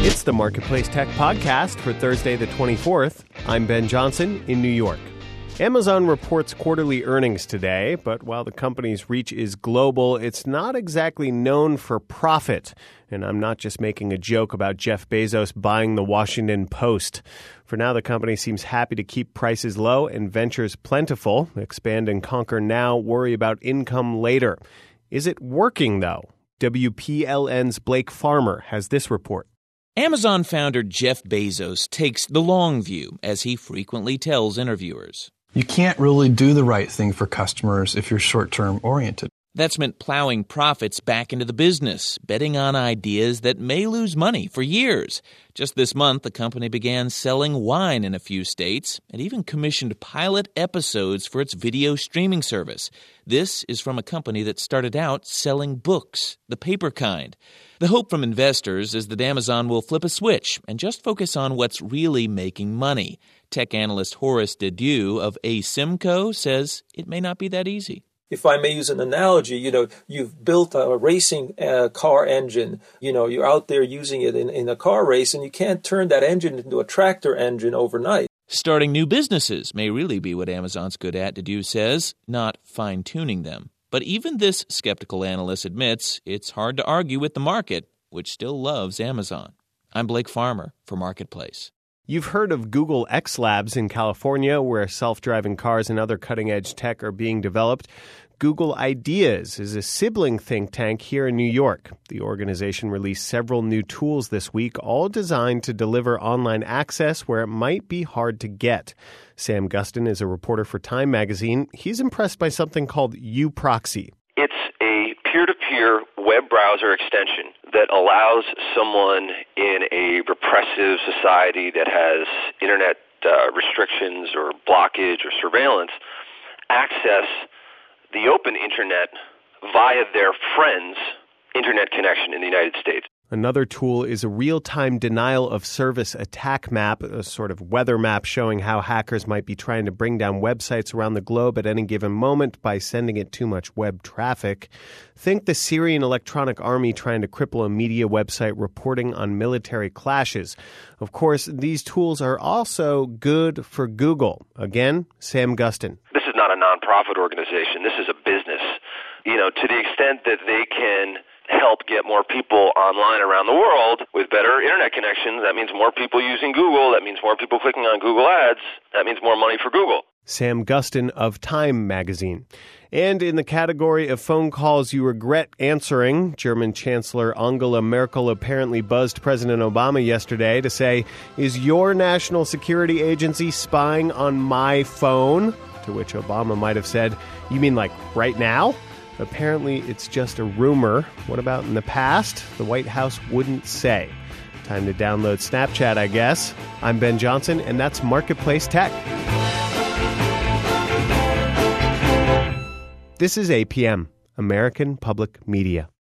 It's the Marketplace Tech Podcast for Thursday the 24th. I'm Ben Johnson in New York. Amazon reports quarterly earnings today, but while the company's reach is global, it's not exactly known for profit. And I'm not just making a joke about Jeff Bezos buying the Washington Post. For now, the company seems happy to keep prices low and ventures plentiful. Expand and conquer now, worry about income later. Is it working, though? WPLN's Blake Farmer has this report. Amazon founder Jeff Bezos takes the long view, as he frequently tells interviewers. You can't really do the right thing for customers if you're short-term oriented. That's meant plowing profits back into the business, betting on ideas that may lose money for years. Just this month, the company began selling wine in a few states and even commissioned pilot episodes for its video streaming service. This is from a company that started out selling books, the paper kind. The hope from investors is that Amazon will flip a switch and just focus on what's really making money. Tech analyst Horace Dediu of Asimco says it may not be that easy. If I may use an analogy, you've built a racing car engine. You're out there using it in a car race, and you can't turn that engine into a tractor engine overnight. Starting new businesses may really be what Amazon's good at, Dediu says, not fine-tuning them. But even this skeptical analyst admits it's hard to argue with the market, which still loves Amazon. I'm Blake Farmer for Marketplace. You've heard of Google X Labs in California, where self-driving cars and other cutting-edge tech are being developed. Google Ideas is a sibling think tank here in New York. The organization released several new tools this week, all designed to deliver online access where it might be hard to get. Sam Gustin is a reporter for Time magazine. He's impressed by something called uProxy. It's a peer-to-peer web browser extension that allows someone in a repressive society that has internet restrictions or blockage or surveillance access the open internet via their friend's internet connection in the United States. Another tool is a real-time denial of service attack map, a sort of weather map showing how hackers might be trying to bring down websites around the globe at any given moment by sending it too much web traffic. Think the Syrian Electronic Army trying to cripple a media website reporting on military clashes. Of course, these tools are also good for Google. Again, Sam Gustin. This is not a nonprofit organization. This is a business. To the extent that they can help get more people online around the world with better internet connections. That means more people using Google. That means more people clicking on Google Ads. That means more money for Google. Sam Gustin of Time magazine. And in the category of phone calls you regret answering, German Chancellor Angela Merkel apparently buzzed President Obama yesterday to say, "Is your national security agency spying on my phone?" To which Obama might have said, "You mean like right now?" Apparently, it's just a rumor. What about in the past? The White House wouldn't say. Time to download Snapchat, I guess. I'm Ben Johnson, and that's Marketplace Tech. This is APM, American Public Media.